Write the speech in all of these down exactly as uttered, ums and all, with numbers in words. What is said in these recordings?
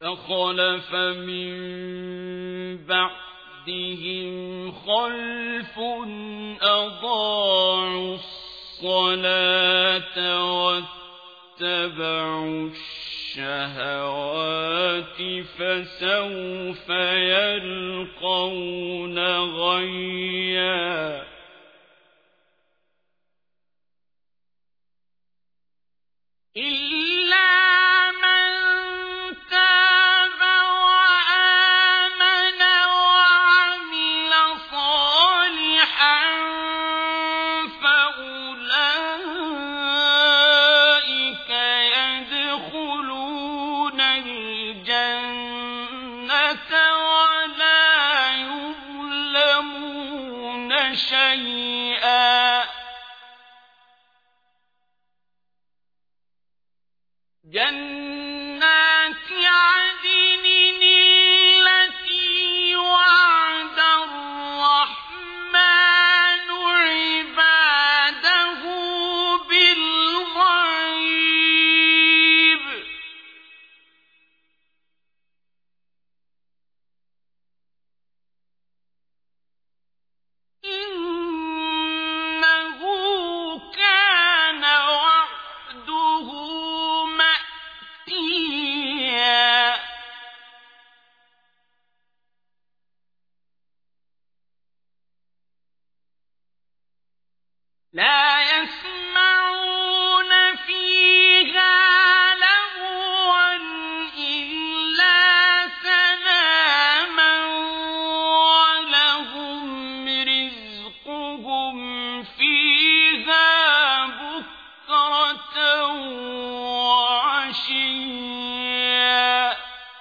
فخلف من بعدهم خلف أضاعوا الصلاة واتبعوا الشهوات فسوف يلقون غيا إلا من تاب وآمن وعمل صالحا فأولئك يدخلون الجنة ولا يظلمون شيئا جنات عدن التي وعد الرحمن عباده بالغيب إنه كان وعده مأتيا لا يسمعون فيها لغوا إلا سلاما ولهم رزقهم فيها بكرة وعشيا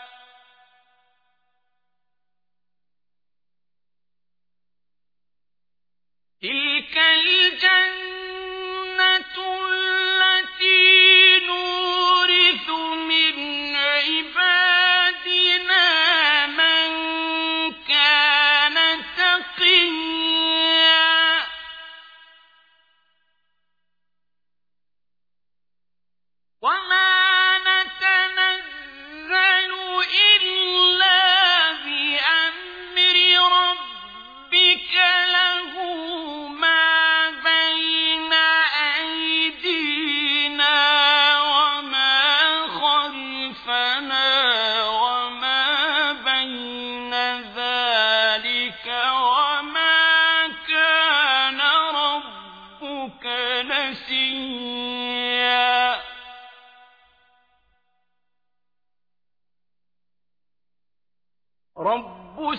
تلك الجنة التي نورث من عبادنا من كان تقيا وما نتنزل إلا بأمر ربك له ما بين أيدينا وما خلفنا وما بين ذلك وما كان ربك نسيا رب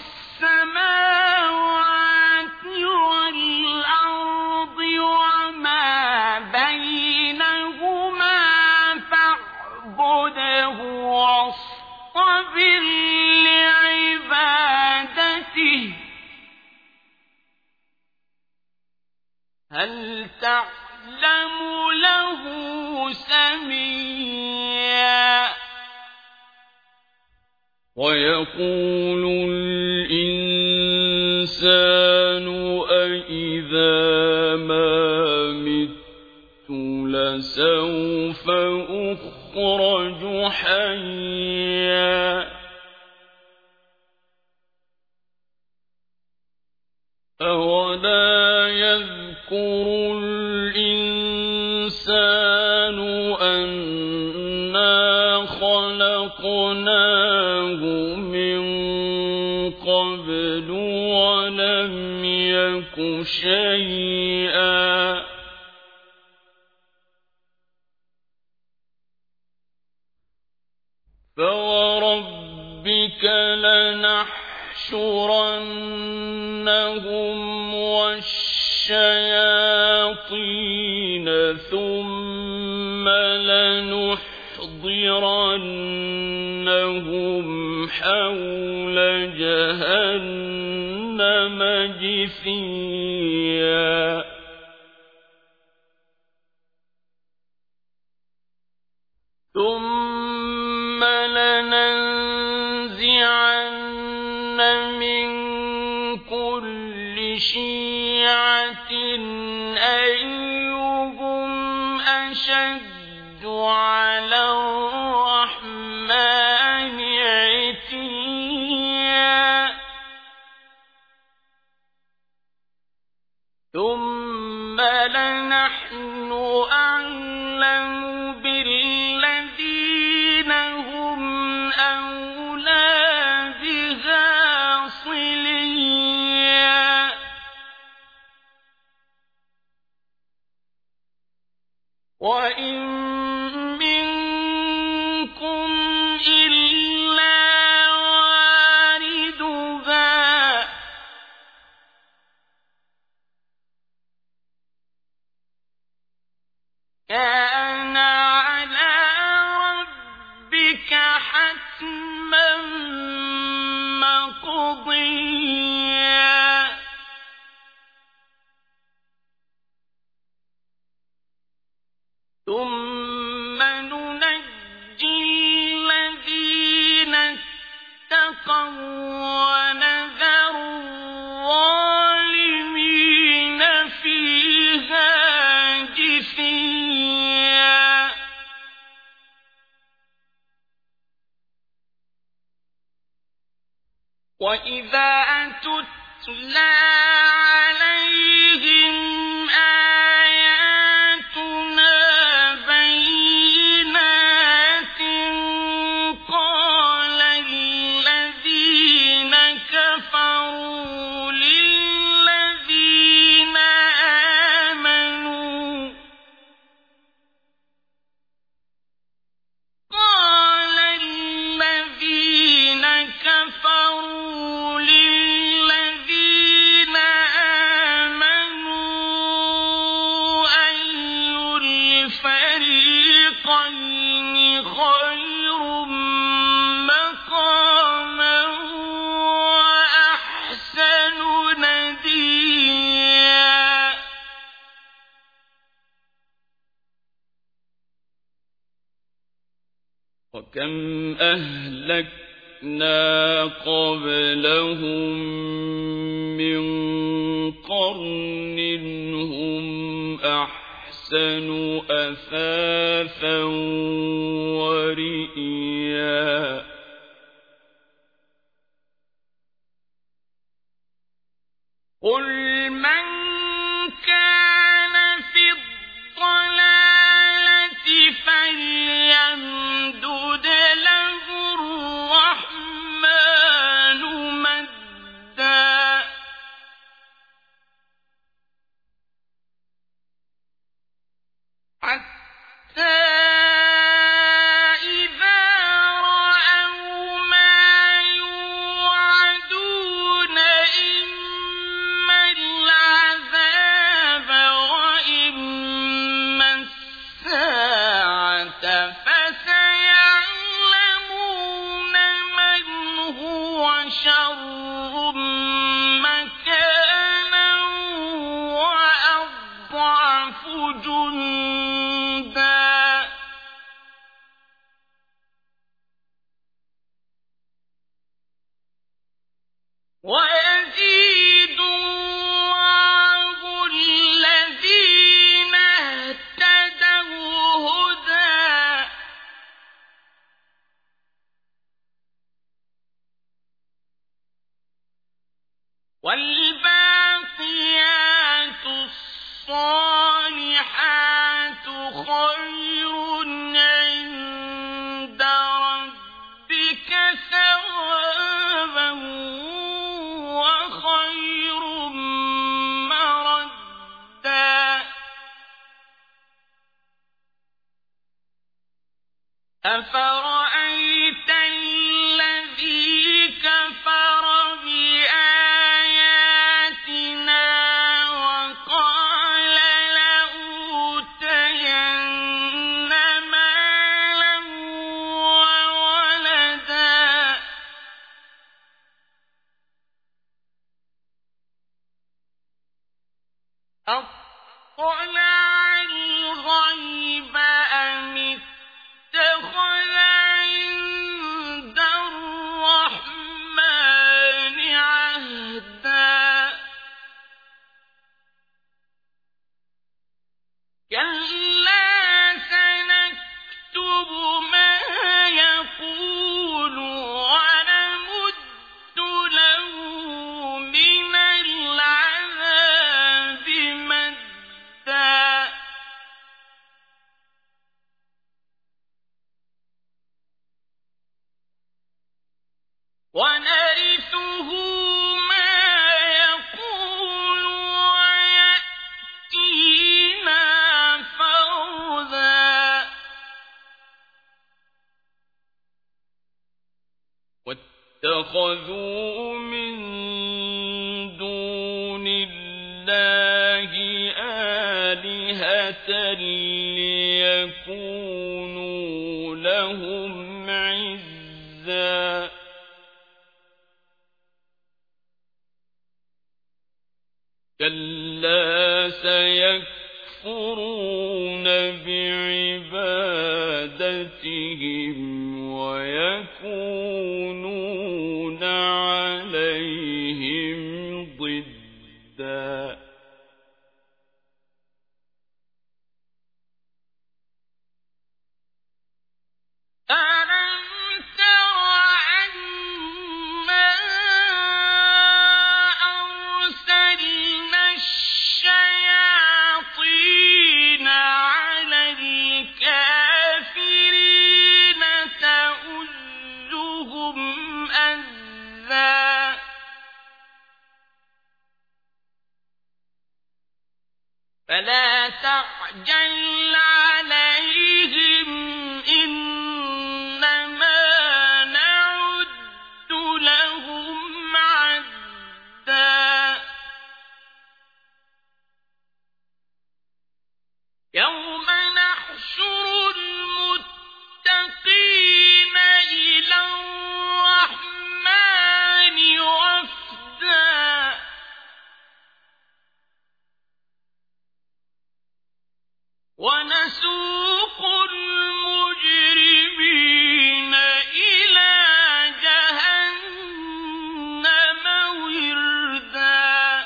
السماوات والأرض وما بينهما فاعبده واصطبر لعبادته هل تعلم له سميا ويقول الإنسان أإذا ما مت لسوف أخرج حيا أولا يذكر الإنسان أنا خلقناه من قبل ولم يك شيئا فوربك لنحشرنهم والشياطين ثم لنحضرنهم حول جهنم جثيا ثم لننزعن من كل شيعة أيهم أشد على الرحمن ربك حتما مقضيا ثم ننجي الذين اتقوا ونذر الظالمين فيها جثيا وإذا تتلى عليهم آياتنا بينات قال الذين كفروا للذين آمنوا قال الذين كفروا للذين آمنوا أي الفريقين خير مقاما وأحسن نديا وكم أهلكنا قبلهم من قرن هم أحسن أثاثا ورئيا قل من كان في الضلالة فليمدد له الرحمن مدا حتى إذا رأوا ما يوعدون إما العذاب وإما الساعة فسيعلمون من هو شر مكانا وأضعف جندا ويزيد الله الذين اهتدوا هدى والباقيات الصالحات خير عند ربك ثوابا وخير مردا أفرأيت الذي كفر بآياتنا وقال لأوتين مالا وولدا أطلع الغيب أم اتخذ عند الرحمن عهدا كلا سنكتب ما يقول ونمد له من العذاب مدا ونرثه ما يقول ويأتينا فردا واتخذوا من دون الله آلهة ليكونوا لهم عِزًّا كَلَّا سَيَكْفُرُونَ بِعِبَادَتِهِمْ وَيَكُونُونَ عَلَيْهِمْ ضِدًّا أَلَمْ تَرَ أَنَّا أَرْسَلْنَا الشَّيَاطِينَ عَلَى الْكَافِرِينَ تَؤُزُّهُمْ أَزًّا فَلَا تَعْجَلْ عَلَيْهِمْ إِنَّمَا نَعُدُّ لَهُمْ عَدًّا يَوْمَ نَحْشُرُ الْمُتَّقِينَ إِلَى الرَّحْمَنِ وَفْدًا وَنَسُوقُ الْمُجْرِمِينَ إِلَى جَهَنَّمَ وِرْدًا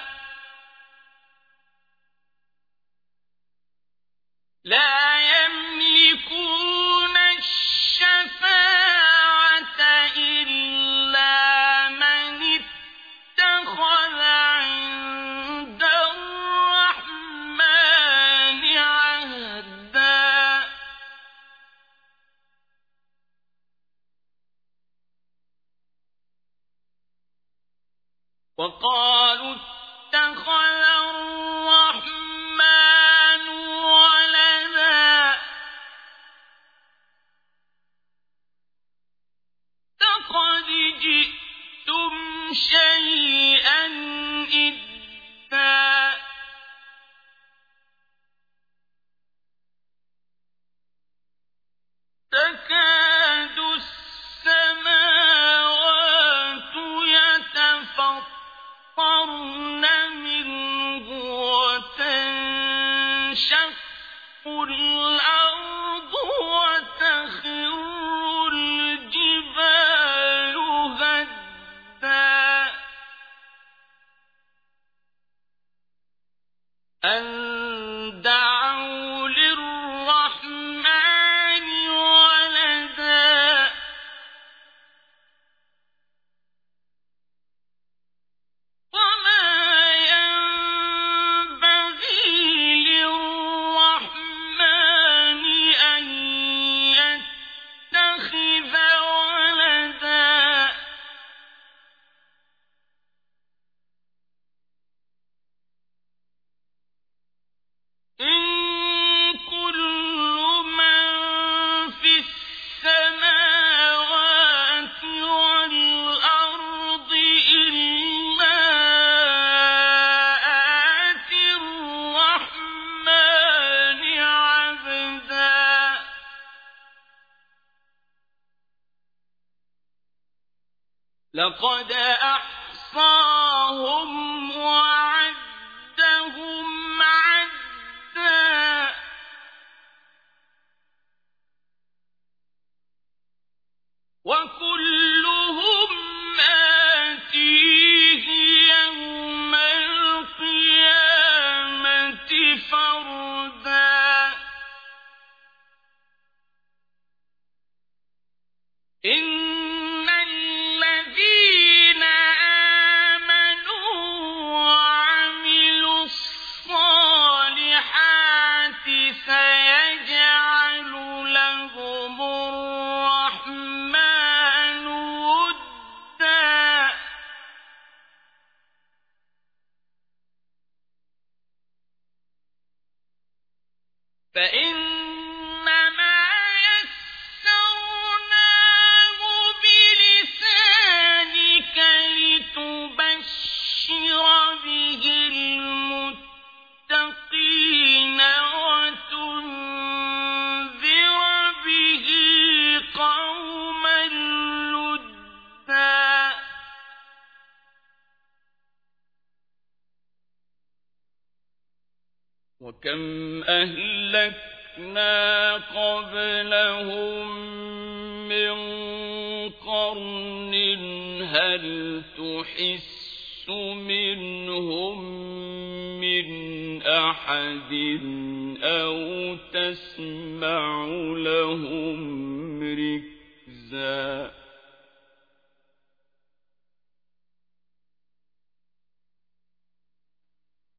لَا يَمْلِكُونَ الشَّفَاعَةَ إِلَّا مَنِ اتَّخَذَ عِندَ الرَّحْمَنِ عَهْدًا وَقَالُوا اتَّخَذَ الرَّحْمَنُ وَلَدًا لَّقَدْ جِئْتُمْ شَيْئًا إِدًّا تَكَادُ السَّمَاوَاتُ يَتَفَطَّرْنَ مِنْهُ وَتَنشَقُّ الْأَرْضُ وَتَخِرُّ الْجِبَالُ هَدًّا أَن دَعَوْا لِلرَّحْمَنِ وَلَدًا وَمَا يَنبَغِي لِلرَّحْمَنِ أَن يَتَّخِذَ وَلَدًا إِن كُلُّ مَن فِي السَّمَاوَاتِ وَالْأَرْضِ إِلَّا آتِي الرَّحْمَنِ عَبْدًا لَّقَدْ أَحْصَاهُمْ وَعَدَّهُمْ عَدًّا وَكُلُّهُمْ آتِيهِ يَوْمَ الْقِيَامَةِ فَرْدًا إِنَّ الَّذِينَ آمَنُوا وكم أهلكنا قبلهم من قرن هل تحس منهم من أحد أو تسمع لهم ركزا